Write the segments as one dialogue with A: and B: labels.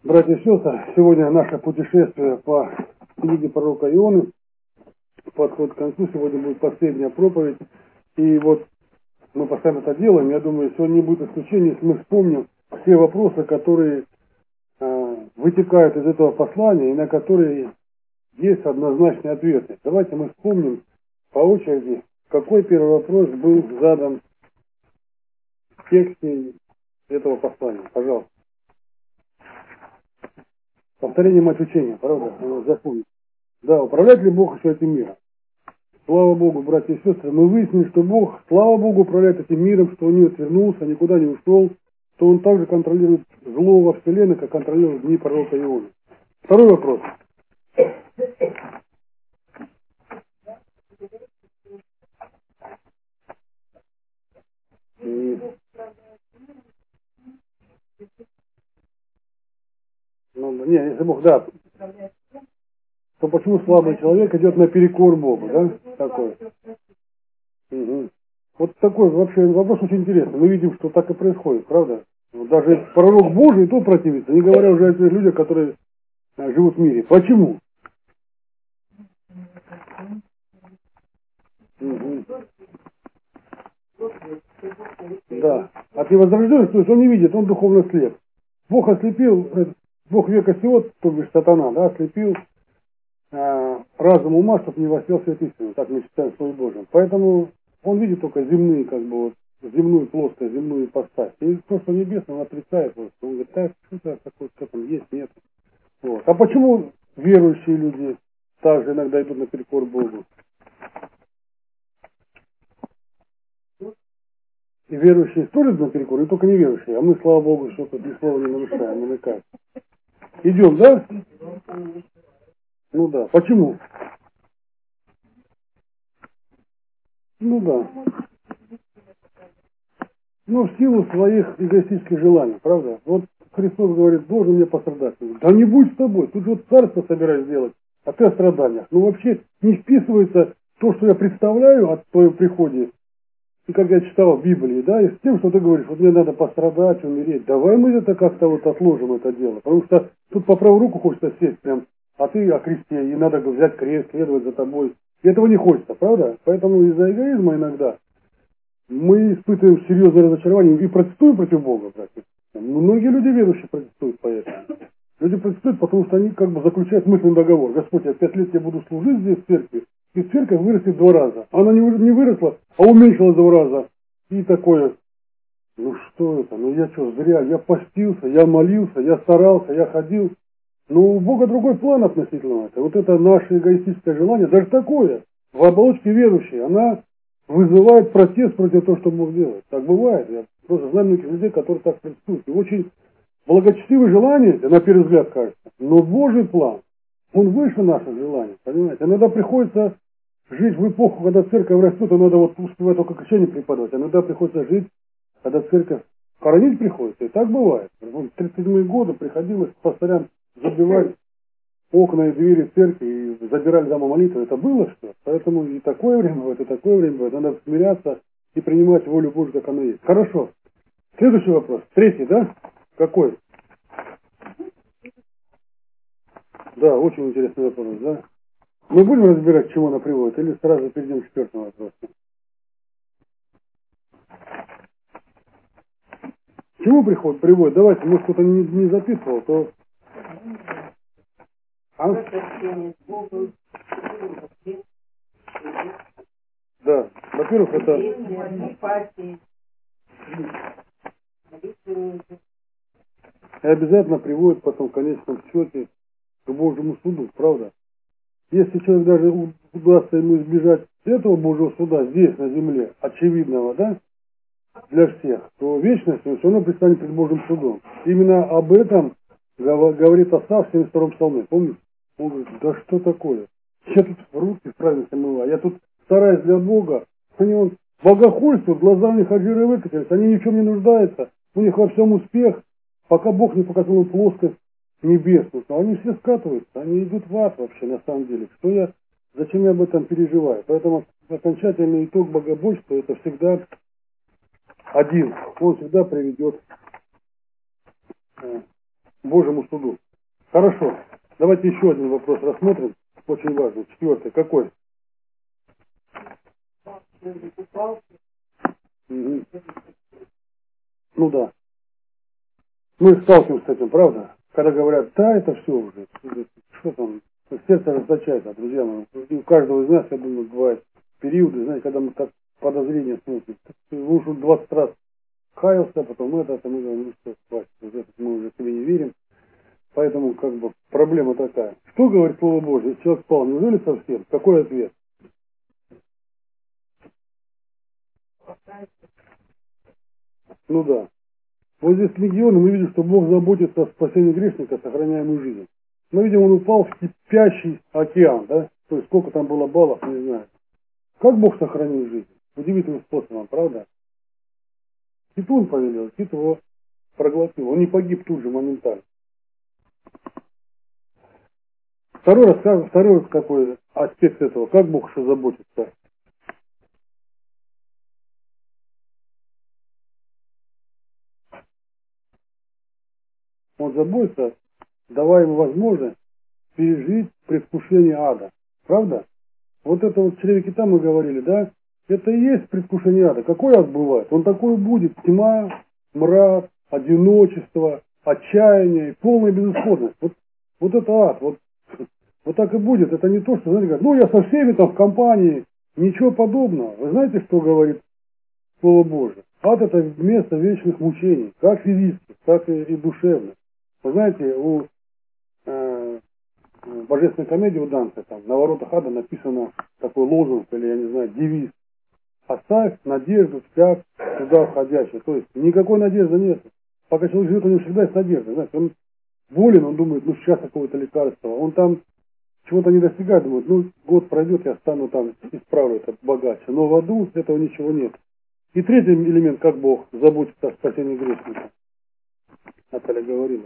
A: Братья и сестры, сегодня наше путешествие по книге пророка Ионы подходит к концу. Сегодня будет последняя проповедь. И вот мы постоянно это делаем. Я думаю, сегодня не будет исключения, если мы вспомним все вопросы, которые вытекают из этого послания и на которые есть однозначные ответы. Давайте мы вспомним по очереди, какой первый вопрос был задан в тексте этого послания. Пожалуйста. Повторение мать учения, правда? Запомните. Да, управляет ли Бог еще этим миром? Слава Богу, братья и сестры, мы выяснили, что Бог, слава Богу, управляет этим миром, что Он не отвернулся, никуда не ушел, что Он также контролирует зло во Вселенной, как контролирует дни пророка Ионы. Второй вопрос. Если Бог, да, то почему слабый человек идет наперекор Богу, да? Такой. Угу. Вот такой вообще вопрос очень интересный. Мы видим, что так и происходит, правда? Даже пророк Божий и то противится, не говоря уже о тех людях, которые живут в мире. Почему? Угу. Да. От невозрожденности, то есть он не видит, он духовно слеп. Бог ослепил, Бог века сего, то бишь сатана, да, ослепил разум ума, чтобы не воспел свет истины. Так мы считаем Слово Божьим. Поэтому он видит только земные, как бы, вот, земную плоскость, земную ипостась. И то, что небесное, он отрицает. Вот. Он говорит, так, что-то такое, что там есть, нет. Вот. А почему верующие люди также иногда идут наперекор Богу? И верующие тоже идут наперекор, и только неверующие. А мы, слава Богу, что тут ни слова не нарушаем, намекаем. Идем, да? Ну да. Почему? Ну да. Ну, в силу своих эгоистических желаний, правда? Вот Христос говорит, должен мне пострадать. Да не будь с тобой, тут вот царство собираюсь сделать, а ты о страданиях. Ну, вообще не вписывается то, что я представляю о твоем приходе, и как я читал в Библии, да, и с тем, что ты говоришь, вот мне надо пострадать, умереть. Давай мы это как-то вот отложим это дело, потому что тут по правую руку хочется сесть прям, а ты о кресте, и надо взять крест, следовать за тобой. И этого не хочется, правда? Поэтому из-за эгоизма иногда мы испытываем серьезное разочарование и протестуем против Бога, братья. Многие люди верующие протестуют по этому. Люди протестуют, потому что они как бы заключают мысленный договор. Господь, я 5 лет я буду служить здесь в церкви, и церковь вырастет в 2 раза. Она не выросла, а уменьшилась в 2 раза. И такое, ну что это, ну я что, зря, я постился, я молился, я старался, я ходил. Но у Бога другой план относительно этого. Вот это наше эгоистическое желание, даже такое, в оболочке верующей, она вызывает протест против того, что Бог делает. Так бывает. Я просто знаю многих людей, которые так протестуют. И очень благочестивые желания, на первый взгляд кажется, но Божий план, он выше наших желаний, понимаете. Иногда приходится жить в эпоху, когда церковь растет, и надо вот успевать только крещение преподавать. Иногда приходится жить, когда церковь хоронить приходится. И так бывает. В 37-е годы приходилось пастырям забивать окна и двери церкви и забирали дома молитвы. Это было что? Поэтому и такое время бывает, и такое время бывает. Надо смиряться и принимать волю Божью, как она есть. Хорошо. Следующий вопрос. Третий, да? Какой? Да, очень интересный вопрос, да? Мы будем разбирать, к чему она приводит, или сразу перейдем к 4-му вопросу? К чему приводит? Давайте, может, кто-то не записывал, то... А? Да, во-первых, это... И обязательно приводит потом в конечном счете к Божьему суду, правда? Если человек даже удастся ему избежать этого Божьего суда здесь, на земле, очевидного, да, для всех, то вечность он все равно предстанет перед Божьим судом. Именно об этом говорит Асаф в 72-м псалме. Помните? Он говорит, да что такое? Я тут руки в праведности мыла, я тут стараюсь для Бога. Они он богохульствуют, глаза у них от жира выкатились, они ни в чем не нуждаются, у них во всем успех, пока Бог не показал им плоскость небесную. Но они все скатываются, они идут в ад вообще на самом деле. Зачем я об этом переживаю? Поэтому окончательный итог богоборчества это всегда один. Он всегда приведет Божьему суду. Хорошо. Давайте еще один вопрос рассмотрим. Очень важный. Четвертый. Какой? Мгм. Ну да. Мы сталкиваемся с этим, правда? Когда говорят, да, это все уже. Что там? Сердце расточается, друзья мои. И у каждого из нас, я думаю, бывают периоды, знаете, когда мы так подозрения смотрим. Вы уже 20 раз каялся, потом это мы говорим, ну что, хватит, уже мы уже себе не верим. Поэтому как бы проблема такая. Что говорит Слово Божье? Если человек спал, неужели совсем? Какой ответ? Ну да. Вот здесь легионы мы видим, что Бог заботится о спасении грешника, сохраняя ему жизнь. Мы видим, он упал в кипящий океан, да? То есть сколько там было баллов, не знаю. Как Бог сохранил жизнь? Удивительным способом, правда? Киту он повелел, кит его проглотил. Он не погиб тут же, моментально. Второй такой аспект этого, как Бог еще заботится. Он заботится, давая ему возможность пережить предвкушение ада. Правда? Вот это вот в чреве кита мы говорили, да? Это и есть предвкушение ада. Какой ад бывает? Он такой будет: тьма, мрак, одиночество, отчаяние и полная безысходность. Вот это ад. Вот так и будет. Это не то, что, знаете, говорят, ну я со всеми там в компании. Ничего подобного. Вы знаете, что говорит Слово Божие? Ад — это место вечных мучений, как физических, так и душевных. Вы знаете, у божественной комедии у Данте там на воротах ада написано такой лозунг или, я не знаю, девиз: оставь надежду вся туда входящая. То есть никакой надежды нет. Пока человек живет, у него всегда есть надежда. Знаете, он болен, он думает, ну сейчас какое-то лекарство. Он там чего-то не достигает, думает, ну год пройдет, я стану там, исправлю это богаче. Но в аду этого ничего нет. И третий элемент, как Бог заботится о спасении грешника. Наталья говорила.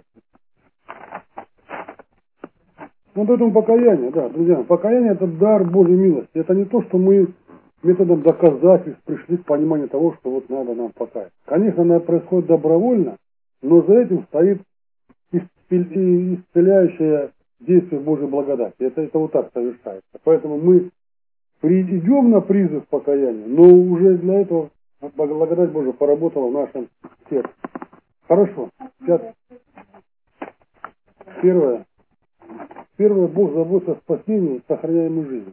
A: Вот этому покаяние, да, друзья. Покаяние — это дар Божьей милости. Это не то, что мы методом доказательств пришли к пониманию того, что вот надо нам покаяться. Конечно, оно происходит добровольно, но за этим стоит исцеляющее действие Божьей благодати. Это вот так совершается. Поэтому мы идем на призыв покаяния, но уже для этого благодать Божия поработала в нашем сердце. Хорошо. Сейчас первое. Первое, Бог заботится о спасении, сохраняя ему жизнь.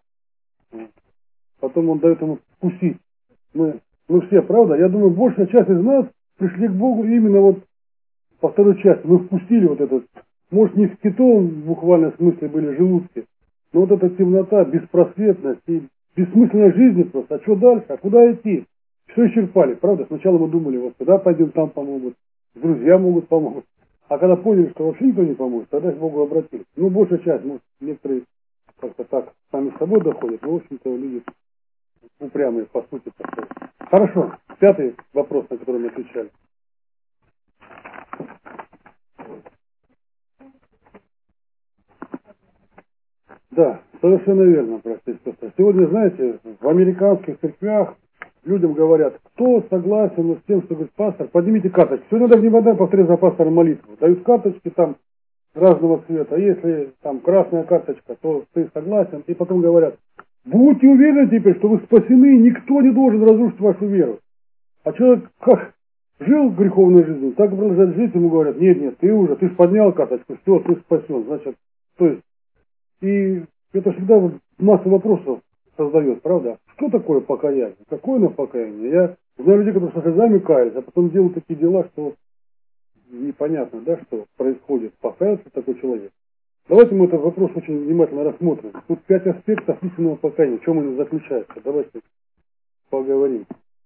A: Потом Он дает ему вкусить. Мы все, правда? Я думаю, большая часть из нас пришли к Богу именно вот по второй части. Мы впустили вот этот, может, не в китовом буквальном смысле были желудки, но вот эта темнота, беспросветность и бессмысленная жизнь просто. А что дальше? А куда идти? Все исчерпали, правда? Сначала мы думали, вот куда пойдем, там помогут, друзья могут помочь. А когда поняли, что вообще никто не поможет, тогда к Богу обратились. Ну, большая часть, может, некоторые как-то так сами с собой доходят, но, в общем-то, люди упрямые, по сути. Такое. Хорошо. Пятый вопрос, на который мы отвечали. Да, совершенно верно, простите, сестра. Сегодня, знаете, в американских церквях людям говорят, кто согласен с тем, что говорит пастор, поднимите карточки. Сегодня даже не вода повторяю за пастором молитву. Дают карточки там разного цвета. Если там красная карточка, то ты согласен. И потом говорят, будьте уверены теперь, что вы спасены, никто не должен разрушить вашу веру. А человек как жил греховной жизнью, так и продолжает жить, ему говорят, нет, ты же поднял карточку, все, ты спасен. Значит, то есть, и это всегда вот массу вопросов создает, правда? Что такое покаяние? Какое оно покаяние? Я знаю людей, которые со слезами каялись, а потом делают такие дела, что непонятно, да, что происходит. Покаялся такой человек. Давайте мы этот вопрос очень внимательно рассмотрим. Тут 5 аспектов истинного покаяния. В чем они заключаются? Давайте поговорим.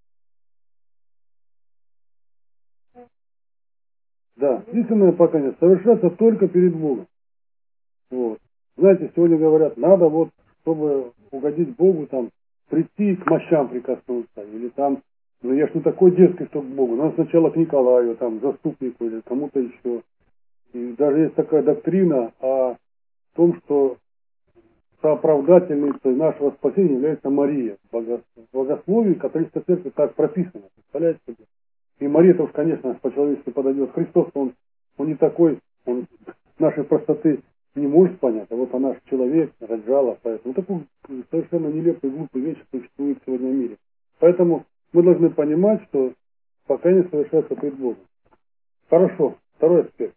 A: Да, истинное покаяние совершается только перед Богом. Вот. Знаете, сегодня говорят, надо вот, чтобы угодить Богу, там, прийти к мощам прикоснуться, или там, ну я ж не такой детский, что к Богу, надо сначала к Николаю, там, заступнику или кому-то еще. И даже есть такая доктрина о том, что сооправдательницей нашего спасения является Мария. В богословии католической церкви так прописано, представляете себе? И Мария-то уж, конечно, по-человечески подойдет. Христос, он Он не такой, он нашей простоты не может понять, а вот он наш человек, Раджала, поэтому такую совершенно нелепую, глупую вещь существует сегодня в мире. Поэтому мы должны понимать, что покаяние совершается пред Богом. Хорошо, второй аспект.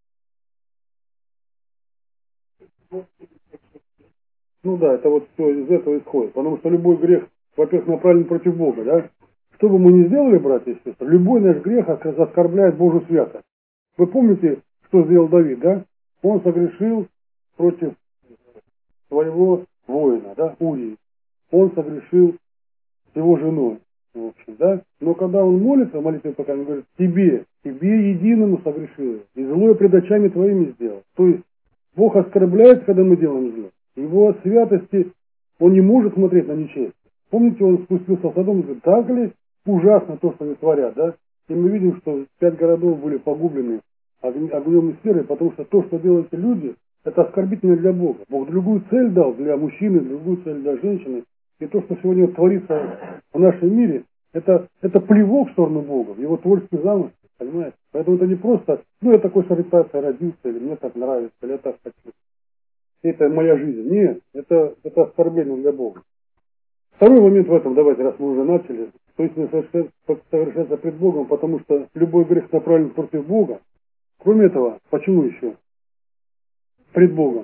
A: Ну да, это вот все из этого исходит. Потому что любой грех, во-первых, направлен против Бога, да? Что бы мы ни сделали, братья и сестры, любой наш грех оскорбляет Божью святость. Вы помните, что сделал Давид, да? Он согрешил против своего воина, да, Урии. Он согрешил с его женой, в общем, да. Но когда он молится, молитве пока он говорит, тебе единому согрешил, я, и злое пред очами твоими сделал. То есть Бог оскорбляет, когда мы делаем зло. Его святости он не может смотреть на нечестие. Помните, он спустился в Содом и говорит, так ли ужасно то, что они творят, да? И мы видим, что 5 городов были погублены огнем и серой, потому что то, что делают эти люди, это оскорбительно для Бога. Бог другую цель дал для мужчины, другую цель для женщины. И то, что сегодня творится в нашем мире, это плевок в сторону Бога, в его творческий замысел, понимаете? Поэтому это не просто, ну я такой с ориентацией родился, или мне так нравится, или я так хочу. Это моя жизнь. Нет, это оскорбление для Бога. Второй момент в этом, давайте, раз мы уже начали, то есть совершается пред Богом, потому что любой грех направлен против Бога. Кроме этого, почему еще? Пред Богом.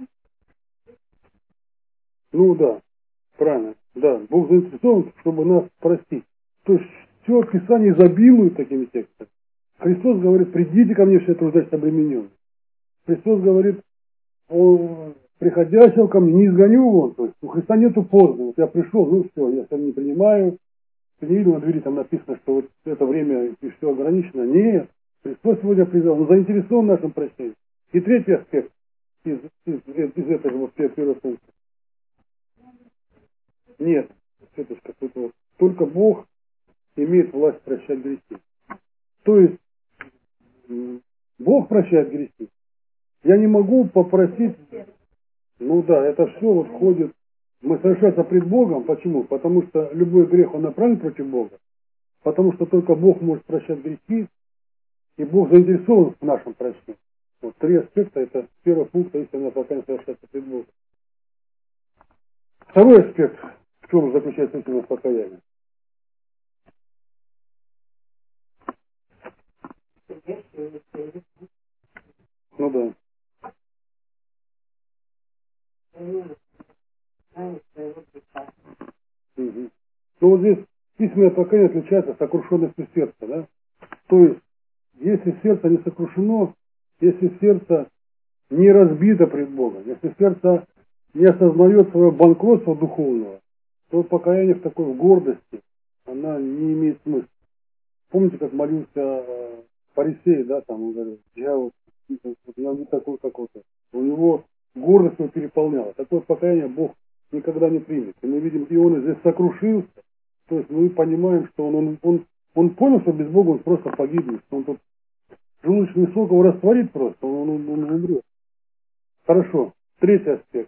A: Ну да, правильно. Да, Бог заинтересован, чтобы нас простить. То есть все Писание изобилует такими текстами. Христос говорит, придите ко мне все труждающиеся обремененные. Христос говорит, о приходящего ко мне не изгоню вон. То есть у Христа нету поздно. Вот я пришел, ну все, я себя не принимаю. Ты не видел на двери, там написано, что вот это время и все ограничено. Нет. Христос сегодня призвал. Он заинтересован в нашем прощении. И третий аспект из этого вот первого пункта. Нет, тетушка, тут вот только Бог имеет власть прощать грехи. То есть Бог прощает грехи. Я не могу попросить, ну да, это все вот входит, мы совершается пред Богом. Почему? Потому что любой грех, он направлен против Бога. Потому что только Бог может прощать грехи, и Бог заинтересован в нашем прощении. Вот 3 аспекта, это первый пункт, истинное покаяние совершается пред Богом. Второй аспект, в чем заключается истинное покаяние. Ну да. Угу. Ну вот здесь истинное покаяние отличается сокрушенностью сердца, да? То есть, если сердце не сокрушено, если сердце не разбито пред Богом, если сердце не осознает свое банкротство духовного, то покаяние в такой гордости, она не имеет смысла. Помните, как молился Фарисей, да, там он говорит, я не такой какой-то. У него гордость его переполняла. Такое покаяние Бог никогда не примет. И мы видим, и он здесь сокрушился. То есть мы понимаем, что он понял, что без Бога он просто погибнет, что он тут желудочный сок его растворит просто, он умрет. Хорошо. Третий аспект.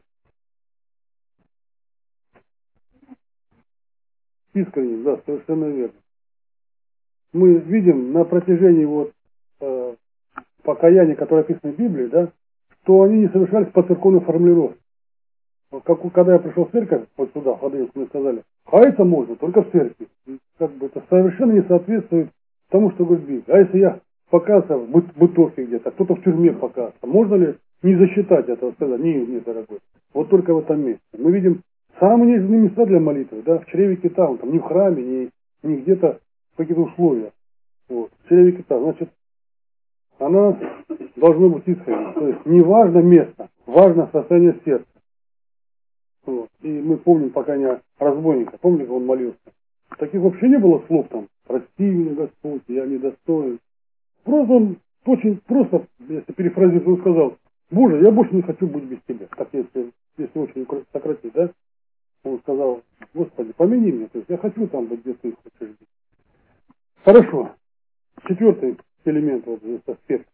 A: Искренне, да, совершенно верно. Мы видим на протяжении вот покаяния, которое описано в Библии, да, что они не совершались по церковной формулировке. Вот когда я пришел в церковь, вот сюда, в Ходынск, мне сказали, каяться можно только в церкви. И как бы это совершенно не соответствует тому, что говорит Библия. А если я покаялся в бытовке где-то, кто-то в тюрьме покаялся, можно ли не засчитать этого, сказать, нет, дорогой, вот только в этом месте. Мы видим самые неизменные места для молитвы, да, в чреве кита, там, не в храме, не где-то в каких-то условиях. Вот, в чреве кита. Значит, она должна быть искренней. То есть не важно место, важно состояние сердца. Вот. И мы помним пока не разбойника, помните, как он молился. Таких вообще не было слов там, прости меня, Господь, я недостоин. Просто он очень просто, если перефразировать, он сказал, Боже, я больше не хочу быть без тебя. Так если очень сократить, да? Он сказал, Господи, помяни меня, то есть я хочу там быть, где ты хочешь быть. Хорошо. Четвертый элемент, вот здесь аспект.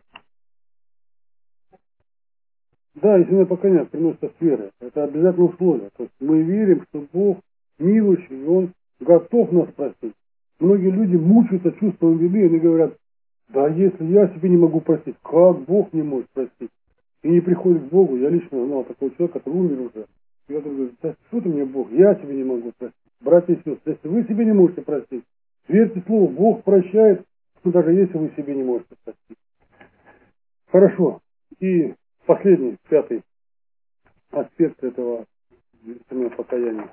A: Да, истинное покаяние приносится с верой. Это обязательное условие. То есть мы верим, что Бог милующий, и Он готов нас простить. Многие люди мучаются чувством вины, они говорят, Да если я себе не могу простить, как Бог не может простить? И не приходит к Богу. Я лично знал такого человека, который умер уже. И я говорю, да что ты мне, Бог, я себе не могу простить. Братья и сестры, если вы себе не можете простить, верьте слову, Бог прощает, но даже если вы себе не можете простить. Хорошо. И последний, пятый аспект этого истинного покаяния.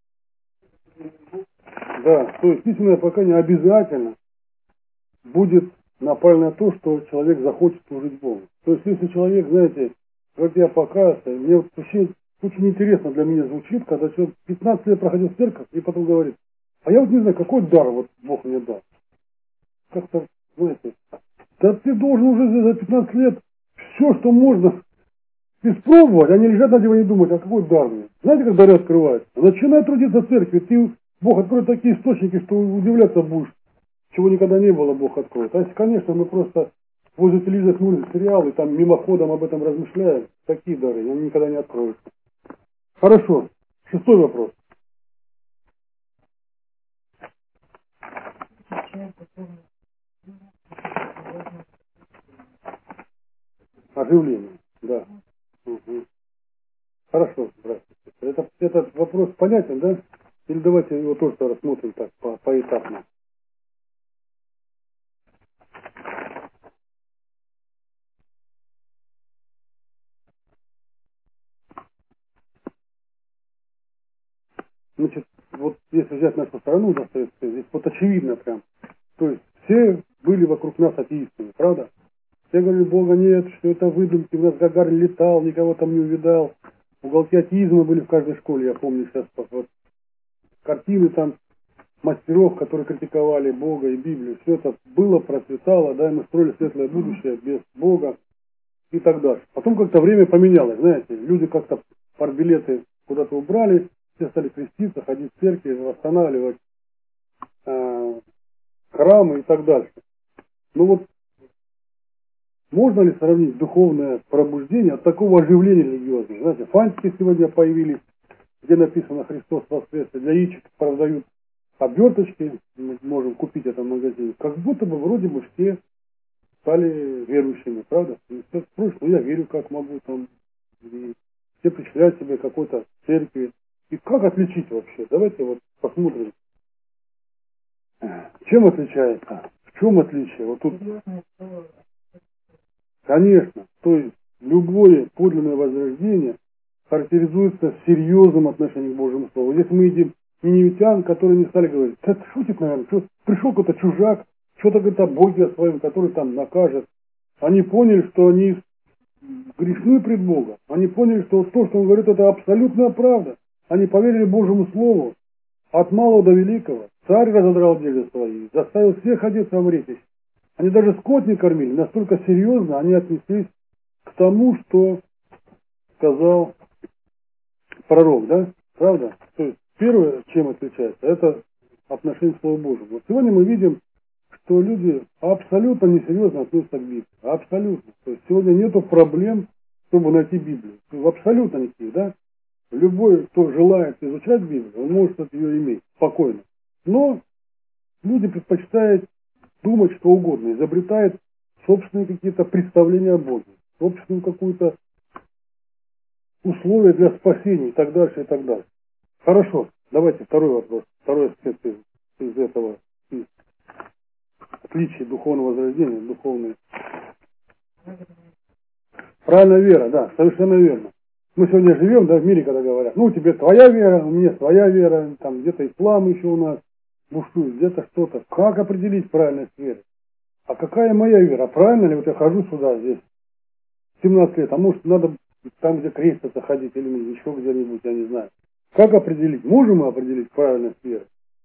A: Да, то есть истинное покаяние обязательно будет направлено на то, что человек захочет служить Богу. То есть если человек, знаете, как я покаялся, мне вот вообще очень интересно для меня звучит, когда человек 15 лет проходил в церковь и потом говорит, а я вот не знаю, какой дар вот Бог мне дал. Как-то, знаете, да ты должен уже за 15 лет все, что можно, испробовать, а не лежать на диване и думать, а какой дар мне. Знаете, как дары открываются? Начинай трудиться в церкви, ты, Бог откроет такие источники, что удивляться будешь, чего никогда не было, Бог откроет. А если, конечно, мы просто возле телевизора смотрим сериал и там мимоходом об этом размышляем, такие дары, они никогда не откроются. Хорошо. Шестой вопрос. Оживление. Да. Угу. Хорошо, братья. Этот вопрос понятен, да? Или давайте его тоже рассмотрим так, поэтапно. Значит, вот если взять нашу страну, да, советскую, здесь вот очевидно прям. То есть все были вокруг нас атеистами, правда? Все говорили, Бога нет, что это выдумки, у нас Гагарин летал, никого там не увидал. Уголки атеизма были в каждой школе, я помню сейчас вот, картины там мастеров, которые критиковали Бога и Библию. Все это было, процветало, да, и мы строили светлое будущее без Бога и так дальше. Потом как-то время поменялось, знаете, люди как-то партбилеты куда-то убрали, все стали креститься, ходить в церкви, восстанавливать храмы и так дальше. Ну вот, можно ли сравнить духовное пробуждение от такого оживления религиозного? Знаете, фантики сегодня появились, где написано «Христос воскрес», для яичек продают оберточки, мы можем купить это в магазине. Как будто бы вроде бы все стали верующими, правда? И все спрашивают, ну я верю, как могу там. И все причисляют себе какой-то церкви. И как отличить вообще? Давайте вот посмотрим. Чем отличается? В чем отличие? Вот тут, конечно, то есть любое подлинное возрождение характеризуется серьезным отношением к Божьему Слову. Здесь мы видим ниневитян, которые не стали говорить, это шутит, наверное, что пришел какой-то чужак, что-то говорит о Боге о своем, который там накажет. Они поняли, что они грешны пред Богом. Они поняли, что то, что он говорит, это абсолютная правда. Они поверили Божьему Слову от малого до великого. Царь разодрал одежды свои, заставил всех одеться в ретесь. Они даже скот не кормили. Настолько серьезно они отнеслись к тому, что сказал пророк, да? Правда? То есть первое, чем отличается, это отношение к Слову Божьему. Вот сегодня мы видим, что люди абсолютно несерьезно относятся к Библии. Абсолютно. То есть сегодня нету проблем, чтобы найти Библию. Абсолютно никаких, да? Любой, кто желает изучать Библию, он может ее иметь спокойно. Но люди предпочитают думать что угодно, изобретают собственные какие-то представления о Боге, собственную какую-то условия для спасения и так дальше, и так дальше. Хорошо, давайте второй вопрос, второй аспект из этого, из отличия духовного возрождения, духовной. Правильная вера, да, совершенно верно. Мы сегодня живем, да, в мире, когда говорят, ну, тебе твоя вера, у меня своя вера, там где-то ислам еще у нас бушует, где-то что-то. Как определить правильность веры? А какая моя вера? Правильно ли вот я хожу сюда здесь 17 лет, а может надо там, где креститься ходить или еще где-нибудь, я не знаю. Как определить? Можем мы определить правильность веры?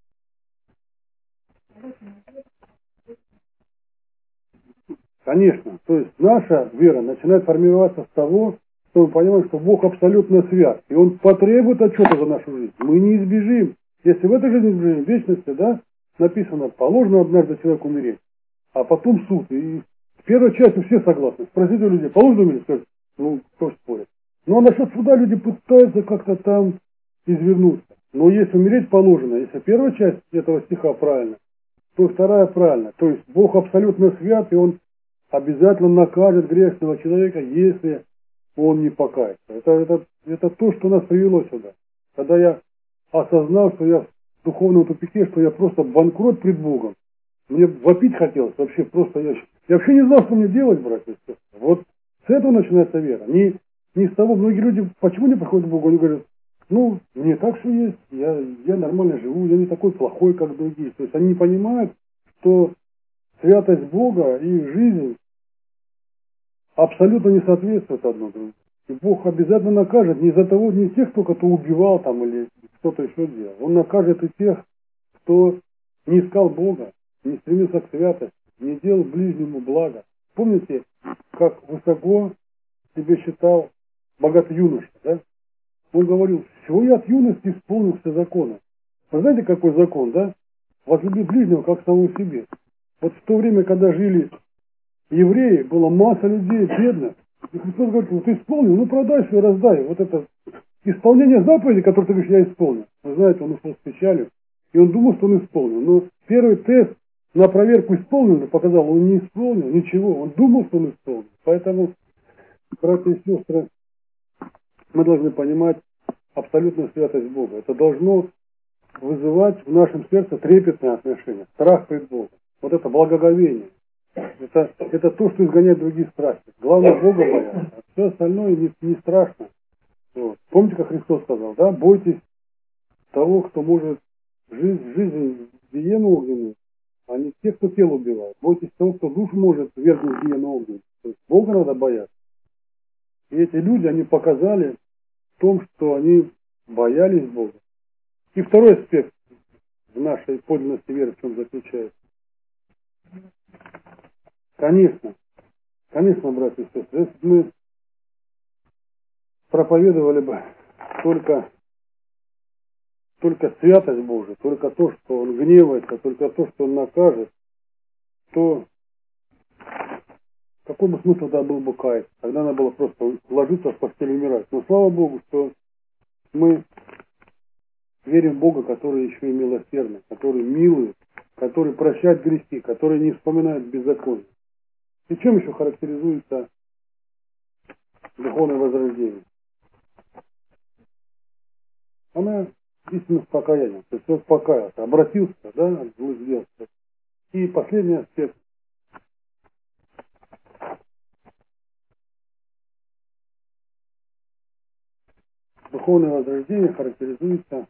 A: Конечно. То есть наша вера начинает формироваться с того, что мы понимаем, что Бог абсолютно свят. И Он потребует отчета за нашу жизнь. Мы не избежим. Если в этой жизни избежим, в вечности, да, написано, положено однажды человеку умереть, а потом суд. И с первой частью все согласны. Спросите у людей, положено умереть? Скажут, ну, кто спорит. Ну, а насчет суда люди пытаются как-то там извернуться. Но если умереть положено, если первая часть этого стиха правильно, то вторая правильно. То есть Бог абсолютно свят, и Он обязательно накажет грешного человека, если он не покается. Это то, что нас привело сюда. Когда я осознал, что я в духовном тупике, что я просто банкрот пред Богом, мне вопить хотелось вообще просто. Я вообще не знал, что мне делать, братья и сестры. Вот с этого начинается вера. Не с того. Многие люди, почему не приходят к Богу, они говорят, ну, мне так все есть, я нормально живу, я не такой плохой, как другие. То есть они не понимают, что святость Бога и жизнь абсолютно не соответствуют одно другому. И Бог обязательно накажет не за того, не тех, кто убивал там или кто-то еще делал. Он накажет и тех, кто не искал Бога, не стремился к святости, не делал ближнему блага. Помните, как высоко себе считал богатый юноша, да? Он говорил, всего я от юности исполнил все законы. Вы знаете, какой закон, да? Возлюби ближнего, как самого себе. Вот в то время, когда жили евреи, была масса людей бедных. И Христос говорит, вот исполнил, ну продай все, раздай. Вот это исполнение заповеди, которое ты говоришь, я исполнил. Вы знаете, он ушел с печалью, и он думал, что он исполнил. Но первый тест на проверку исполнил, показал, он не исполнил ничего. Он думал, что он исполнил. Поэтому, братья и сестры, мы должны понимать абсолютную святость Бога. Это должно вызывать в нашем сердце трепетное отношение, страх пред Богом. Вот это благоговение. Это то, что изгоняет другие страсти. Главное Бога бояться, а все остальное не страшно. Вот. Помните, как Христос сказал, да? Бойтесь того, кто может жизнь в гиену огненную, а не тех, кто тело убивает. Бойтесь того, кто душу может ввергнуть в гиену огненную. То есть Бога надо бояться. И эти люди, они показали в том, что они боялись Бога. И второй аспект в нашей подлинности веры в чем заключается. Конечно, братья и сестры, если бы мы проповедовали бы только святость Божия, только то, что Он гневается, только то, что Он накажет, то какой бы смысл тогда был бы каяться? Тогда надо было просто ложиться в постель и умирать. Но слава Богу, что мы верим в Бога, который еще и милосердный, который милует, который прощает грехи, который не вспоминает беззаконие. И чем еще характеризуется духовное возрождение? Она истинно с покаянием. То есть он покаялся, обратился, да, от злых дел. И последний аспект. Духовное возрождение характеризуется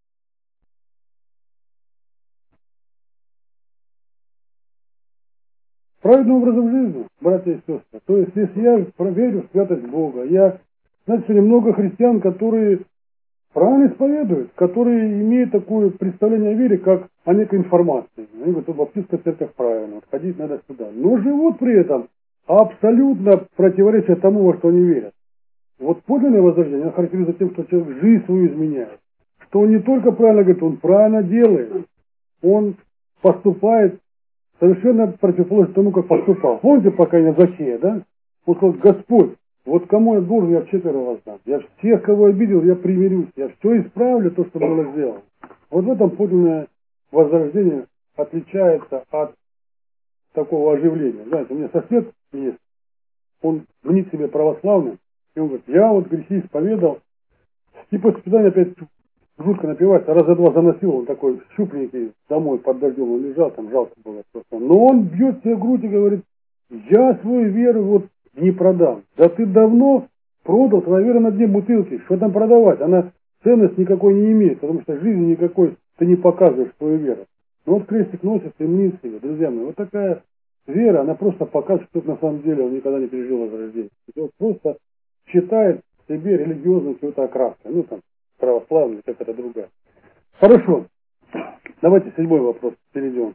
A: праведным образом жизни, братья и сестры. То есть, если я проверю святость Бога, знаете, сегодня много христиан, которые правильно исповедуют, которые имеют такое представление о вере, как о некой информации. Они говорят, баптистская церковь правильно, вот ходить надо сюда. Но живут при этом абсолютно противоречия тому, во что они верят. Вот подлинное возрождение, оно характеризуется тем, что человек жизнь свою изменяет. Что он не только правильно говорит, он правильно делает. Он поступает совершенно противоположно тому, как поступал. Помните покаяние Закхея, да? Он сказал, Господь, вот кому я должен, я вчетверо воздам. Я всех, кого обидел, я примирюсь. Я все исправлю, то, что было сделано. Вот в этом подлинное возрождение отличается от такого оживления. Знаете, у меня сосед есть, он мнит себе православным, и он говорит, я вот грехи исповедал, и после свидания опять жутко напивается, раза два заносил, он такой щупленький, домой под дождем он лежал, там жалко было просто. Но он бьет себе в грудь и говорит, я свою веру вот не продам. Да ты давно продал свою веру на дне бутылки, что там продавать? Она ценность никакой не имеет, потому что жизни никакой ты не показываешь свою веру. Но вот крестик носит и мнит себе, друзья мои, вот такая вера, она просто показывает, что на самом деле он никогда не пережил возрождение. Он просто считает себе религиозной какой-то окраской, ну там, православный, какая-то другая. Хорошо, давайте седьмой вопрос перейдем.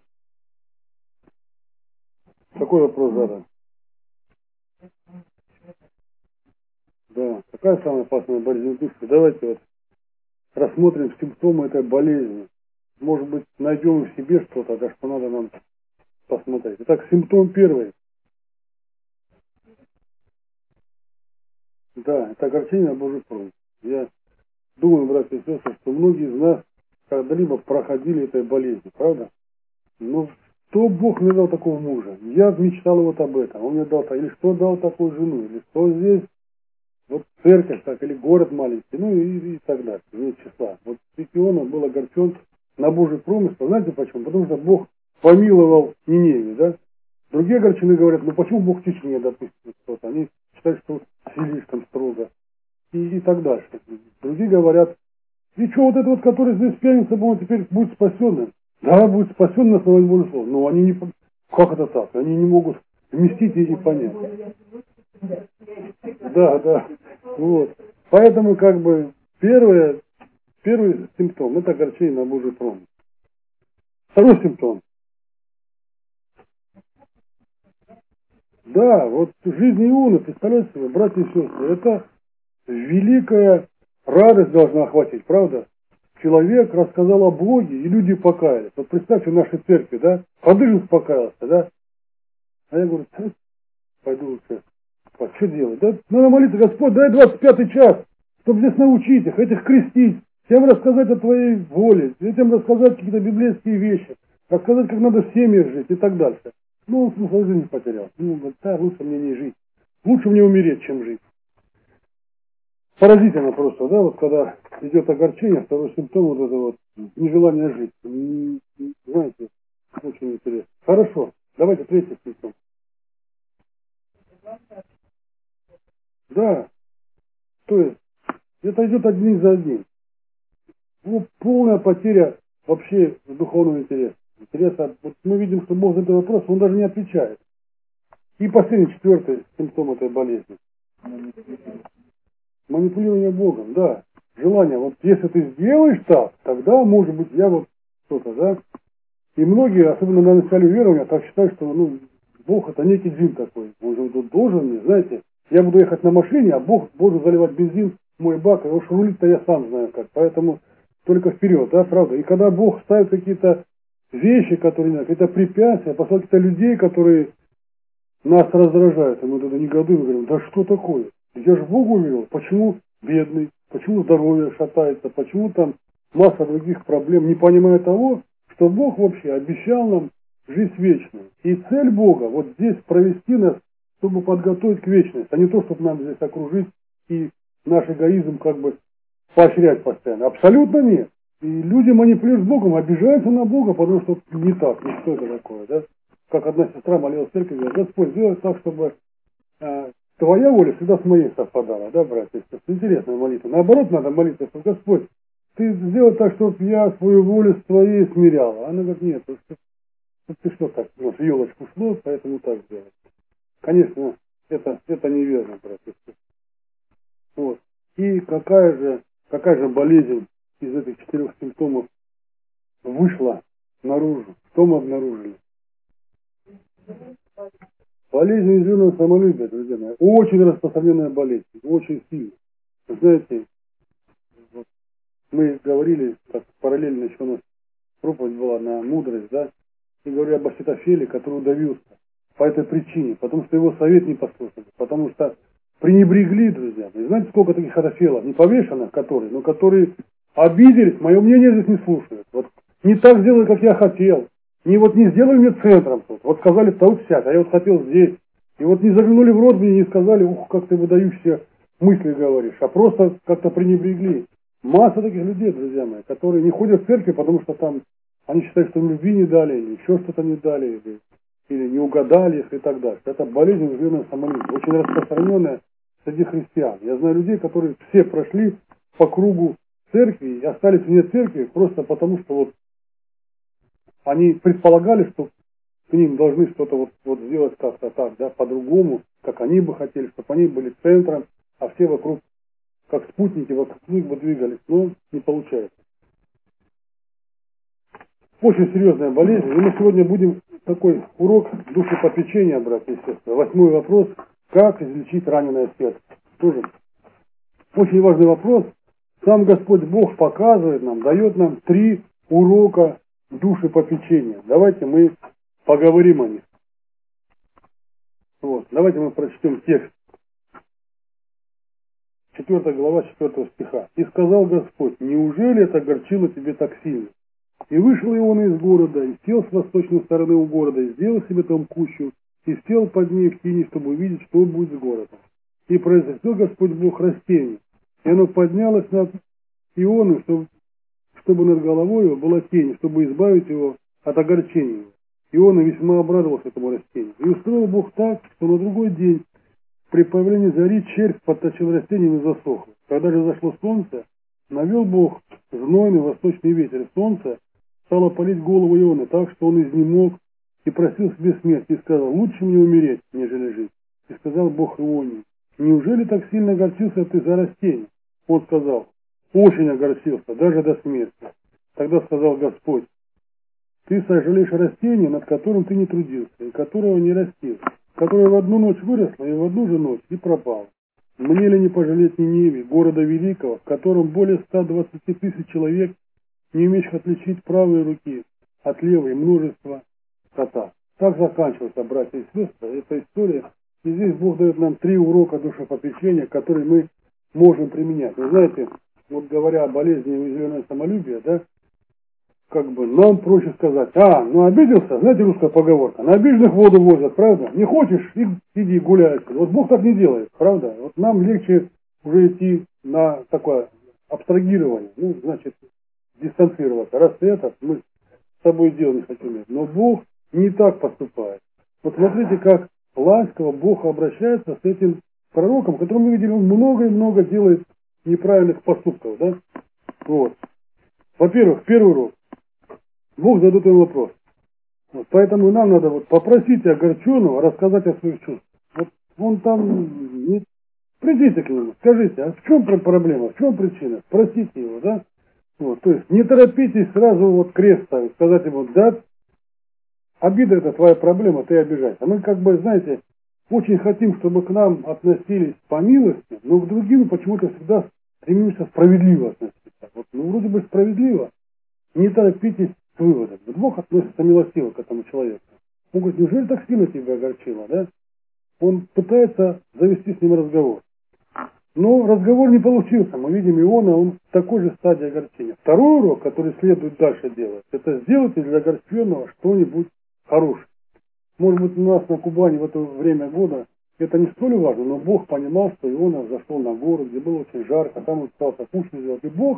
A: Какой вопрос задан? Да, какая самая опасная болезнь души? Давайте вот рассмотрим симптомы этой болезни. Может быть, найдем в себе что-то, да, что надо нам посмотреть. Итак, симптом первый. Да, это огорчение на Божий промысел. Я думаю, братья и сестры, что многие из нас когда-либо проходили этой болезнью, правда? Ну, что Бог мне дал такого мужа? Я мечтал вот об этом. Он мне дал, или что дал такую жену, или что здесь, вот церковь так, или город маленький, ну и так далее, нет числа. Вот Сикиона был огорчен на Божий промысел. Знаете почему? Потому что Бог помиловал Ниневе, да? Другие огорчены говорят, ну почему Бог в Чечне допустил что-то? Они считают, что слишком строго. И так дальше. Другие говорят, и что вот это вот, который здесь пьяница был, теперь будет спасенным? Да, будет спасен на основании Божьего слова. Но они не... Как это так? Они не могут вместить и понять. Да, да. Вот. Поэтому как бы первый симптом это огорчение на Божий промысел. Второй симптом. Да, вот жизнь Иона, представляете себе, братья и сестры, это великая радость должна охватить, правда? Человек рассказал о Боге, и люди покаялись. Вот представьте, в нашей церкви, да, Ходыжин покаялся, да? А я говорю, пойду лучше. Что делать? Да, надо молиться, Господь, дай 25-й час, чтобы здесь научить их, этих крестить, всем рассказать о твоей воле, этим рассказать какие-то библейские вещи, рассказать, как надо в семьях жить и так дальше. Ну, он смысл жизни потерял. Ну, говорит, да, лучше мне не жить. Лучше мне умереть, чем жить. Поразительно просто, да, вот когда идет огорчение, второй симптом вот это вот нежелание жить. Знаете, очень интересно. Хорошо, давайте третий симптом. Да, то есть это идет один за одним. Ну, полная потеря вообще духовного интереса. Вот мы видим, что Бог на этот вопрос, он даже не отвечает. И последний, четвертый симптом этой болезни. Манипулирование Богом, да. Желание, вот если ты сделаешь так, тогда, может быть, я вот что-то, да. И многие, особенно на начале верования, так считают, что ну, Бог это некий джин такой. Он же тут должен мне, знаете, я буду ехать на машине, а Бог должен заливать бензин в мой бак, и уж рулить-то я сам знаю как. Поэтому только вперед, да, правда. И когда Бог ставит какие-то вещи, которые, какие-то препятствия, послал каких-то людей, которые нас раздражают, и мы тогда негодуем, говорим, да что такое? Я же Богу верил, почему бедный, почему здоровье шатается, почему там масса других проблем, не понимая того, что Бог вообще обещал нам жизнь вечную. И цель Бога вот здесь провести нас, чтобы подготовить к вечности, а не то, чтобы нам здесь окружить и наш эгоизм как бы поощрять постоянно. Абсолютно нет. И люди манипулируют Богом, обижаются на Бога, потому что не так, не что это такое, да? Как одна сестра молилась в церкви, говорит, Господь, сделай так, чтобы твоя воля всегда с моей совпадала, да, братья и сестры? Интересная молитва. Наоборот, надо молиться, что Господь, ты сделай так, чтобы я свою волю с твоей смиряла. Она говорит, нет, ты что так, у нас елочку шло, поэтому так сделай. Конечно, это неверно, братья и сестры. Вот. И какая же болезнь из этих 4 симптомов вышла наружу? Что мы обнаружили? Болезнь уязвленного самолюбия, друзья мои, очень распространенная болезнь, очень сильная. Вы знаете, вот мы говорили, как параллельно еще у нас проповедь была на мудрость, да, и говорю об Ахитофеле, который удавился по этой причине, потому что его совет не послушали, потому что пренебрегли, друзья. И знаете, сколько таких Ахитофелов, не повешенных, но которые обиделись, мое мнение здесь не слушают. Вот не так сделали, как я хотел. Не сделали мне центром тут. Вот сказали тут сядь, а я вот хотел здесь. И вот не заглянули в рот мне и не сказали, ух, как ты выдающиеся мысли говоришь, а просто как-то пренебрегли. Масса таких людей, друзья мои, которые не ходят в церковь, потому что там они считают, что им любви не дали, или еще что-то не дали, или не угадали их и так далее. Это болезнь уязвленного самолюбия, очень распространенная среди христиан. Я знаю людей, которые все прошли по кругу церкви и остались вне церкви просто потому, что вот они предполагали, что к ним должны что-то вот сделать как-то так, да, по-другому, как они бы хотели, чтобы они были центром, а все вокруг, как спутники, вокруг них бы двигались, но не получается. Очень серьезная болезнь, и мы сегодня будем такой урок душепопечения, братья и сестры. 8-й вопрос, как излечить раненое сердце. Тоже очень важный вопрос. Сам Господь Бог показывает нам, дает нам 3 урока душепопечения. Давайте мы поговорим о них. Вот. Давайте мы прочтем текст. 4 глава 4 стиха. «И сказал Господь, неужели это огорчило тебе так сильно? И вышел Иона из города, и сел с восточной стороны у города, и сделал себе там кущу, и сел под ней в тени, чтобы увидеть, что будет с городом. И произвел Господь Бог растение, и оно поднялось над Иону, чтобы над головой его была тень, чтобы избавить его от огорчения его. Иона весьма обрадовался этому растению. И устроил Бог так, что на другой день при появлении зари червь подточил растение и засохло. Когда же зашло солнце, навел Бог знойный восточный ветер, и солнце стало палить голову Ионы так, что он изнемог и просил себе смерти, и сказал: лучше мне умереть, нежели жить. И сказал Бог Ионе: неужели так сильно огорчился ты за растение? Он сказал: очень огорчился, даже до смерти. Тогда сказал Господь: ты сожалеешь растение, над которым ты не трудился, и которого не растил, которое в одну ночь выросло, и в одну же ночь и пропало. Мне ли не пожалеть Ниневе, города великого, в котором более 120 тысяч человек, не умеющих отличить правые руки от левой, множество скота? Так заканчивается, братья и сестры, эта история. И здесь Бог дает нам 3 урока душепопечения, которые мы можем применять. Вы знаете, вот говоря о болезни уязвленного самолюбия, да, как бы нам проще сказать: ну обиделся, знаете, русская поговорка, на обиженных воду возят, правда? Не хочешь, иди гуляй. Вот Бог так не делает, правда? Вот нам легче уже идти на такое абстрагирование, ну, значит, дистанцироваться. Раз это, мы с собой дело не хотим иметь. Но Бог не так поступает. Вот смотрите, как ласково Бог обращается с этим пророком, которому мы видели, он много и много делает неправильных поступков, да? Вот. Во-первых, первый урок. Бог задает ему вопрос. Вот, поэтому нам надо вот попросить огорченного рассказать о своих чувствах. Вот он там не... Придите к нему, скажите, а в чем проблема, в чем причина? Спросите его, да? Вот, то есть не торопитесь сразу вот крест ставить, сказать ему: да, обида — это твоя проблема, ты обижайся. Мы как бы, знаете, очень хотим, чтобы к нам относились по милости, но к другим почему-то всегда стремимся справедливо относиться. Вот, ну вроде бы справедливо, не торопитесь с выводом. Вот Бог относится милостиво к этому человеку. Он говорит: неужели так сильно тебя огорчило, да? Он пытается завести с ним разговор. Но разговор не получился. Мы видим Иона, он в такой же стадии огорчения. Второй урок, который следует дальше делать, это сделать из огорченного что-нибудь хорошее. Может быть, у нас на Кубани в это время года это не столь важно, но Бог понимал, что Иона зашел на гору, где было очень жарко, там он пытался кушать сделать. И Бог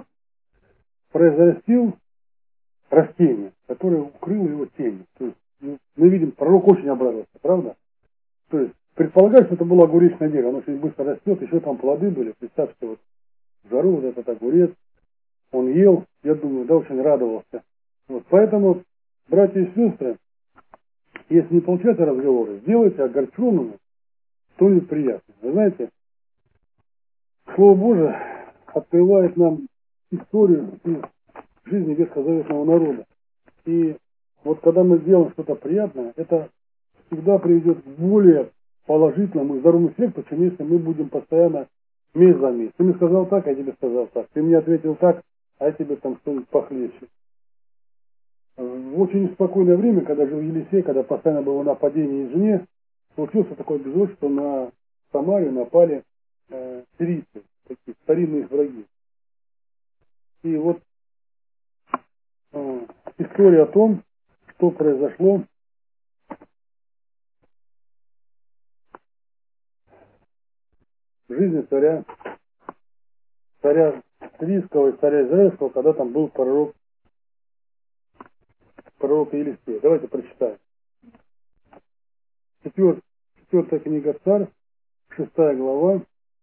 A: произрастил растение, которое укрыло его тенью. То есть, мы видим, пророк очень обрадовался, правда? То есть, предполагаю, что это было огуречное дерево, оно очень быстро растет, еще там плоды были. Представьте, вот в жару вот этот огурец, он ел, я думаю, да, очень радовался. Вот, поэтому, братья и сестры, если не получается разговоры, сделайте огорченному что-нибудь приятное. Вы знаете, Слово Божие открывает нам историю из жизни ветхозаветного народа. И вот когда мы делаем что-то приятное, это всегда приведет к более положительному и здоровому эффекту, чем если мы будем постоянно месть за месть. Ты мне сказал так, а я тебе сказал так. Ты мне ответил так, а я тебе там что-нибудь похлеще. В очень неспокойное время, когда жил Елисей, когда постоянно было нападение извне, случился такой эпизод, что на Самарию напали сирийцы, такие старинные враги. И вот история о том, что произошло в жизни царя сирийского и царя израильского, когда там был пророк Елисея. Давайте прочитаем. Четвертая книга Царств, 6 глава,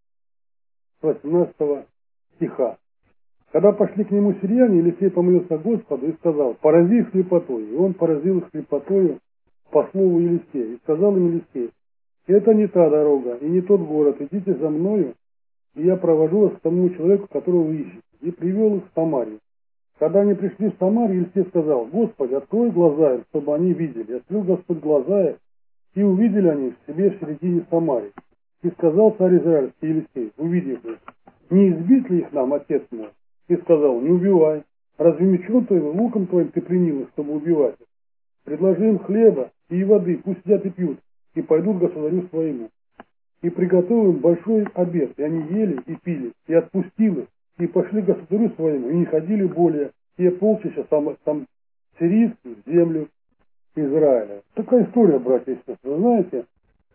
A: 18 стиха. Когда пошли к нему сирияне, Елисей помолился Господу и сказал: порази их слепотой. И он поразил их слепотою по слову Елисея. И сказал им Елисей: это не та дорога и не тот город, идите за мною, и я провожу вас к тому человеку, которого вы ищете. И привел их в Самарию. Когда они пришли в Самарию, Елисей сказал: Господи, открой глаза их, чтобы они видели. И открыл Господь глаза их, и увидели они в себе в середине Самарии. И сказал царь израильский Елисей, увидев их: не избить ли их нам, отец мой? И сказал: не убивай. Разве мечом твоим и луком твоим ты принял их, чтобы убивать их? Предложи им хлеба и воды, пусть сидят и пьют, и пойдут к государю своему. И приготовил им большой обед, и они ели и пили, и отпустил их, и пошли к государю своему, и не ходили более, те полчища сирийских в землю Израиля. Такая история, братья и сестры. Вы знаете,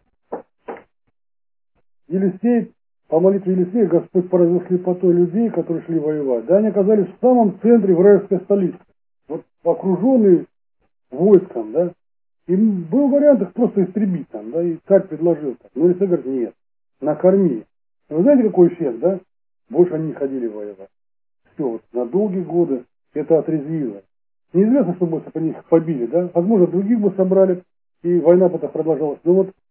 A: Елисей, по молитве Елисея Господь поразил слепотой людей, которые шли воевать. Да, они оказались в самом центре вражеской столицы. Вот окруженные войском, да. И был вариант их просто истребить там, да, и царь предложил так. Но Елисей говорит, нет, накорми. И вы знаете, какой эффект, да? Больше они не ходили воевать. Все, вот на долгие годы это отрезвило. Неизвестно, что бы они их побили, да? Возможно, других бы собрали, и война бы так продолжалась. Но вот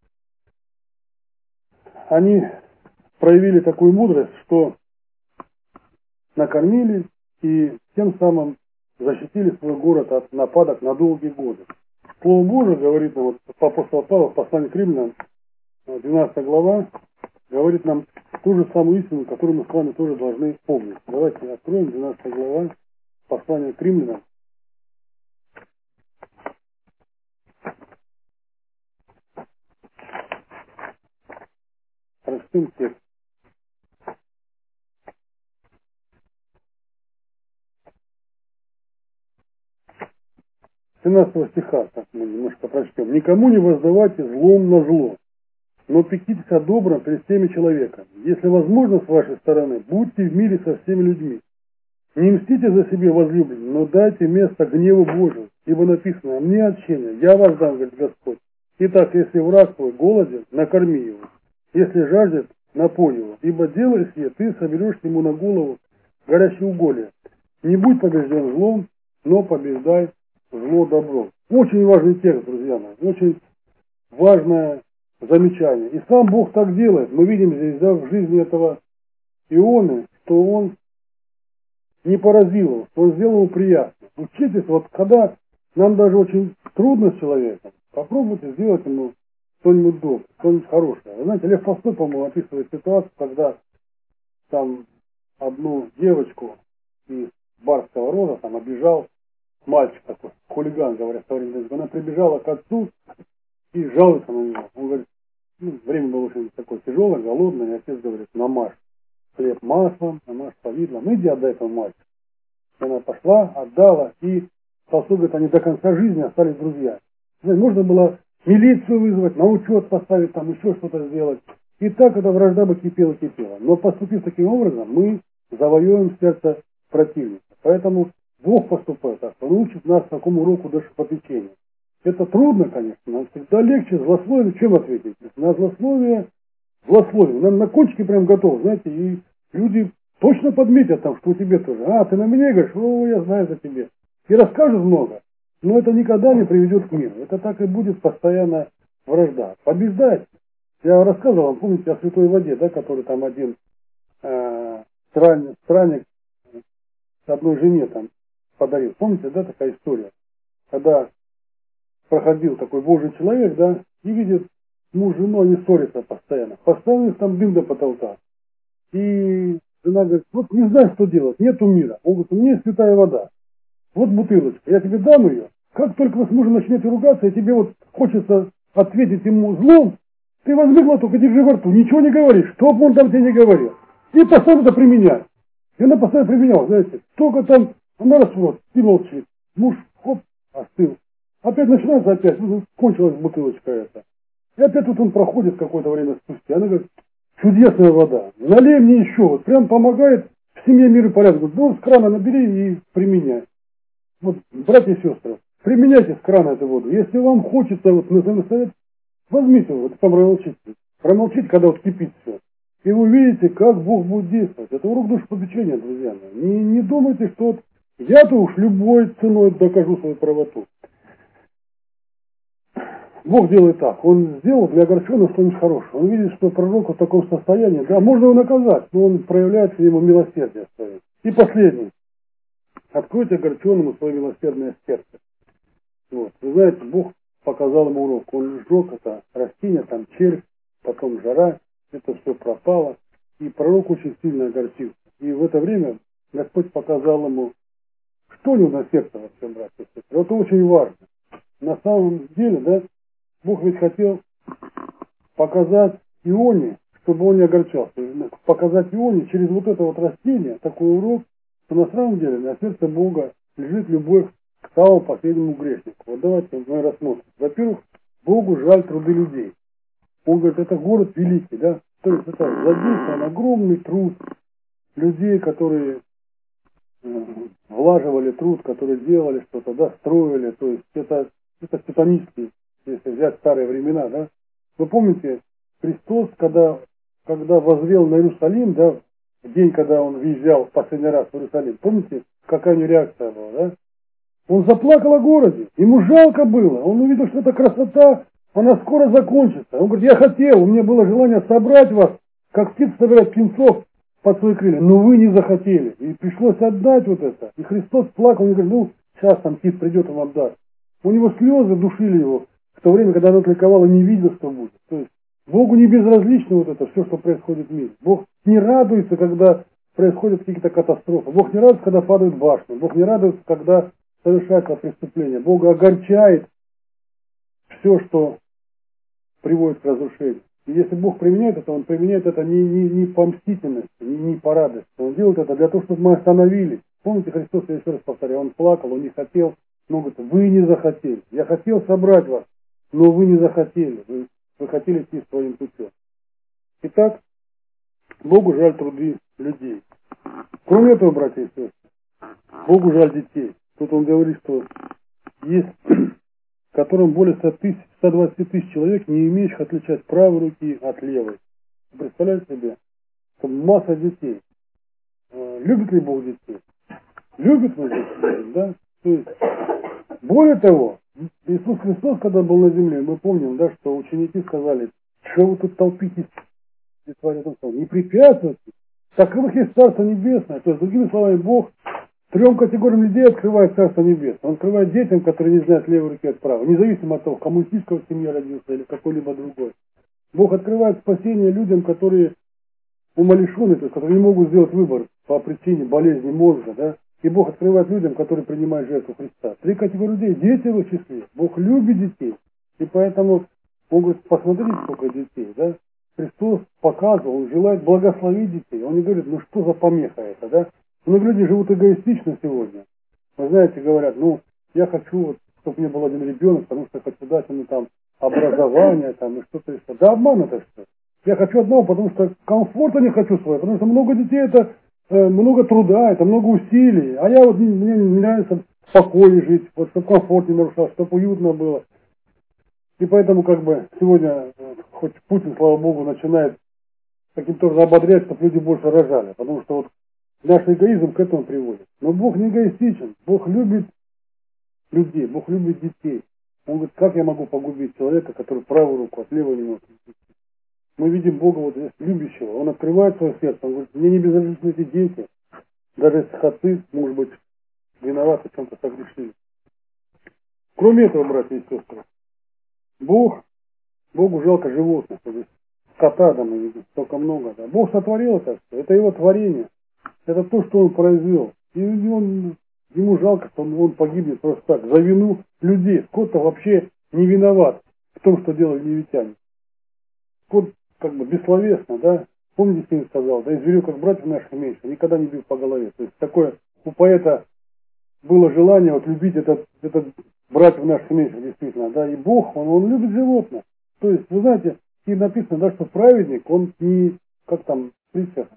A: они проявили такую мудрость, что накормили и тем самым защитили свой город от нападок на долгие годы. Слово Божие говорит нам, вот апостол Павел в послании к Римлянам, 12 глава, говорит нам ту же самую истину, которую мы с вами тоже должны помнить. Давайте откроем 12 глава, послание к Римлянам. Прочтем текст. 17 стиха, так мы немножко прочтем. «Никому не воздавайте злом на зло, но пекитесь о добром перед всеми человеками. Если возможно с вашей стороны, будьте в мире со всеми людьми. Не мстите за себе возлюбленным, но дайте место гневу Божию, ибо написано, мне отчение, я вас дам, говорит Господь. Итак, если враг твой голоден, накорми его, если жаждет, напой его, ибо делая сие, ты соберешь ему на голову горящее уголье. Не будь побежден злом, но побеждай зло добром». Очень важный текст, друзья мои, очень важное замечание. И сам Бог так делает. Мы видим здесь, да, в жизни этого Ионы, что он не поразил его, что он сделал ему приятно. Учитесь, вот когда нам даже очень трудно с человеком, попробуйте сделать ему что-нибудь доброе, что-нибудь хорошее. Вы знаете, Лев Толстой, по-моему, описывает ситуацию, когда там одну девочку из барского рода там обижал мальчик такой, хулиган, говорят, современный. Она прибежала к отцу и жалуется на него. Он говорит, время было очень такое тяжелое, голодное, и отец говорит, намажь хлеб маслом, намажь повидлом, иди отдай этому мальчику. Она пошла, отдала, и Толстой говорит, они до конца жизни остались друзья. Можно было милицию вызвать, на учет поставить, там еще что-то сделать. И так эта вражда бы кипела. Но поступив таким образом, мы завоюем сердце противника. Поэтому Бог поступает так, Он учит нас такому уроку душепопечения. Это трудно, конечно, но всегда легче злословие, чем ответить. На злословие, на кончике прям готов, знаете, и люди точно подметят там, что у тебя тоже. А, ты на меня говоришь, о, я знаю за тебя. И расскажут много, но это никогда не приведет к миру. Это так и будет постоянно вражда. Побеждать. Я рассказывал вам, помните, о святой воде, да, который там один странник одной жене там подарил. Помните, да, такая история? Когда проходил такой Божий человек, да, и видит, муж с женой, они ссорятся постоянно. Постоянно их там дым до потолка. И жена говорит, вот не знаю, что делать, нету мира. Он говорит, у меня есть святая вода. Вот бутылочка, я тебе дам ее. Как только вы с мужем начнете ругаться, и тебе вот хочется ответить ему злом, ты возьми глоток и держи во рту, ничего не говоришь, что бы он там тебе не говорил. И постоянно это применяй. И она постоянно применяла, знаете, только там, она раз в рот, и молчит. Муж, хоп, остыл. Опять начинается, кончилась бутылочка эта. И опять тут он проходит какое-то время спустя. Она говорит, чудесная вода, налей мне еще, вот прям помогает в семье мир и порядок. Говорит, ну, с крана набери и применяй. Вот, братья и сестры, применяйте с крана эту воду. Если вам хочется, вот, на совет, возьмите, вот, промолчите. Промолчите, когда вот кипит все. И вы увидите, как Бог будет действовать. Это урок душепопечения, друзья мои. Не думайте, что вот я-то уж любой ценой докажу свою правоту. Бог делает так. Он сделал для огорченного что-нибудь хорошее. Он видит, что пророк в таком состоянии, да, можно его наказать, но он проявляет к нему милосердие свое. И последний. Откройте огорченному свое милосердное сердце. Вот. Вы знаете, Бог показал ему урок. Он сжег это растение, там червь, потом жара, это все пропало. И пророк очень сильно огорчился. И в это время Господь показал ему, что у него на сердце вообще, братья и сестры. Это очень важно. На самом деле, да, Бог ведь хотел показать Ионе, чтобы он не огорчался. Показать Ионе через вот это вот растение, такой урок, что на самом деле на сердце Бога лежит любовь к к самому последнему грешнику. Вот давайте мы рассмотрим. Во-первых, Богу жаль труды людей. Он говорит, это город великий, да? То есть это задействован огромный труд людей, которые влаживали труд, которые делали что-то, да, строили. То есть это титанический, если взять старые времена, да. Вы помните, Христос, когда воззвел на Иерусалим, да, в день, когда он въезжал в последний раз в Иерусалим, помните, какая у него реакция была, да? Он заплакал о городе, ему жалко было, он увидел, что эта красота, она скоро закончится. Он говорит, я хотел, у меня было желание собрать вас, как птица собирает птенцов под свои крылья, но вы не захотели. И пришлось отдать вот это. И Христос плакал, он говорит, ну, сейчас там птиц придет, он вам даст. У него слезы душили его в то время, когда он ликовал и не видел, что будет. То есть Богу не безразлично вот это, все, что происходит в мире. Бог не радуется, когда происходят какие-то катастрофы. Бог не радуется, когда падают башни. Бог не радуется, когда совершается преступление. Бога огорчает все, что приводит к разрушению. И если Бог применяет это, Он применяет это не по мстительности, не по радости. Он делает это для того, чтобы мы остановились. Помните, Христос, я еще раз повторяю, Он плакал, Он не хотел. Но говорит, вы не захотели. Я хотел собрать вас, но вы не захотели. Вы хотели идти своим путем. Итак, Богу жаль труды людей. Кроме этого, братья и сестры, Богу жаль детей. Тут Он говорит, что есть, в котором более 120 тысяч человек, не имеющих отличать правой руки от левой. Представляете себе, что масса детей. Любит ли Бог детей? Любит он детей, да? То есть, более того, Иисус Христос, когда был на земле, мы помним, да, что ученики сказали, что вы тут толпитесь, не препятствуйте, таковых есть Царство Небесное. То есть, другими словами, Бог трем категориям людей открывает Царство Небесное. Он открывает детям, которые не знают левой руки от правой, независимо от того, в коммунистической семье родился или какой-либо другой. Бог открывает спасение людям, которые умалишены, то есть, которые не могут сделать выбор по причине болезни мозга, да. И Бог открывает людям, которые принимают жертву Христа. Три категории людей, дети в их числе. Бог любит детей. И поэтому Он говорит, посмотрите, сколько детей, да. Христос показывал, Он желает благословить детей. Он не говорит, ну что за помеха это, да. Многие люди живут эгоистично сегодня. Вы знаете, говорят, ну, я хочу, вот, чтобы у меня был один ребенок, потому что хочу дать ему там образование, там, и что-то еще. Да обман это что? Я хочу одного, потому что комфорта не хочу своего, потому что много детей это много труда, это много усилий. А я вот, мне не нравится в покое жить, вот, чтобы комфорт не нарушался, чтобы уютно было. И поэтому, как бы, сегодня, хоть Путин, слава богу, начинает каким-то образом ободрять, чтобы люди больше рожали. Потому что вот наш эгоизм к этому приводит. Но Бог не эгоистичен. Бог любит людей, Бог любит детей. Он говорит, как я могу погубить человека, который правую руку от левой не может. Мы видим Бога вот здесь любящего. Он открывает свое сердце. Он говорит, мне не безразличны эти дети. Даже если отцы, может быть, виноваты, в чем-то согрешили. Кроме этого, братья и сестры, Богу жалко животных. То есть скота, да, мы видим, столько много. Да. Бог сотворил это все. Это его творение. Это то, что он произвел. И ему жалко, что он погибнет просто так, за вину людей. Скот-то вообще не виноват в том, что делали египтяне. Скот как бы бессловесно, да. Помните, сын сказал, да, и зверю, как братьев наших меньше, никогда не бил по голове. То есть такое у поэта было желание вот любить этот братьев наших меньше, действительно, да. И Бог, он любит животных. То есть, вы знаете, и написано, да, что праведник, он не, как там, в притчах,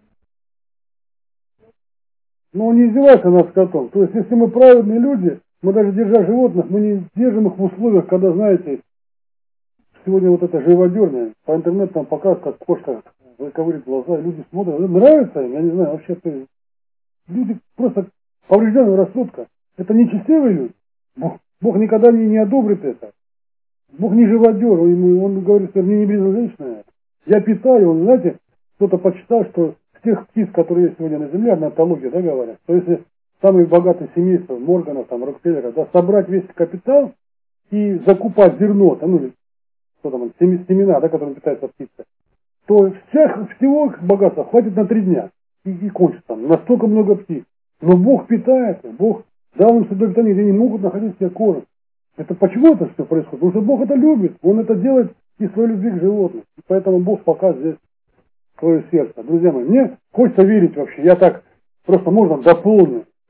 A: но он не издевается над скотом. То есть, если мы праведные люди, мы даже держа животных, мы не держим их в условиях, когда, знаете, сегодня вот это живодерня, по интернету там показывают, как кошка выковыривает глаза, и люди смотрят, нравится им, я не знаю, вообще, люди просто поврежденного рассудка. Это нечестивые люди. Бог никогда не одобрит это. Бог не живодер, он говорит, что мне не безразлично это. Я питаю, он, знаете, кто-то почитал, что с тех птиц, которые есть сегодня на земле, одна антология, да, говорят, что если самые богатые семейства, Морганов, там, Рокфеллера, да, собрать весь капитал и закупать зерно, там, ну, что там, семена, да, которыми питается птица, то всего их богатства хватит на 3 дня и кончится там. Настолько много птиц. Но Бог питает, Бог дал им сюда питание, где не могут находить себе корм. Это почему это все происходит? Потому что Бог это любит. Он это делает из своей любви к животным. И поэтому Бог показывает здесь свое сердце. Друзья мои, мне хочется верить вообще. Я так просто можно дополню.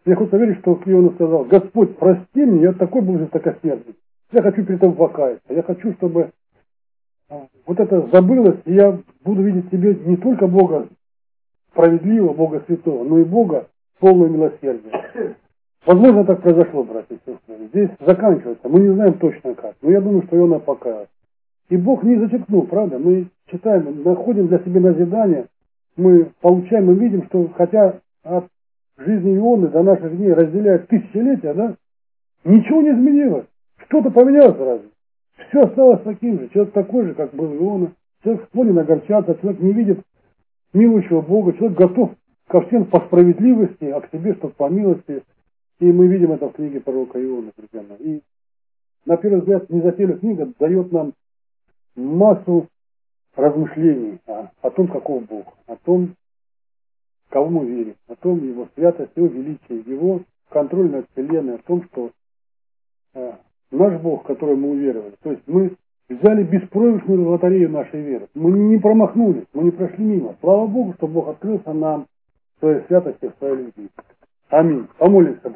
A: Мне хочется верить, что Иона сказал: Господь, прости мне, я такой был жестокосердный. Я хочу перед тобой покаяться. Я хочу, чтобы вот это забылось, и я буду видеть в тебе не только Бога справедливого, Бога святого, но и Бога полного милосердия. Возможно, так произошло, братья и сестры. Здесь заканчивается. Мы не знаем точно как, но я думаю, что Иона покаялся. И Бог не зачеркнул, правда? Мы читаем, находим для себя назидание, мы получаем и видим, что хотя от жизни Ионы до наших дней разделяет тысячелетия, да, ничего не изменилось. Что-то поменялось разве? Все осталось таким же. Человек такой же, как был Иона. Человек склонен огорчаться, человек не видит милующего Бога, человек готов ко всем по справедливости, а к себе, чтобы по милости. И мы видим это в книге пророка Иона, друзья мои. И на первый взгляд, незапелая книга дает нам массу размышлений о том, каков Бог, о том, кого мы верим, о том его святости, его величии, его контроль над вселенной, о том, что наш Бог, в который мы уверовали, то есть мы взяли беспроигрышную лотерею нашей веры. Мы не промахнулись, мы не прошли мимо. Слава Богу, что Бог открылся нам в своей святости, в своей любви. Аминь. Помолимся.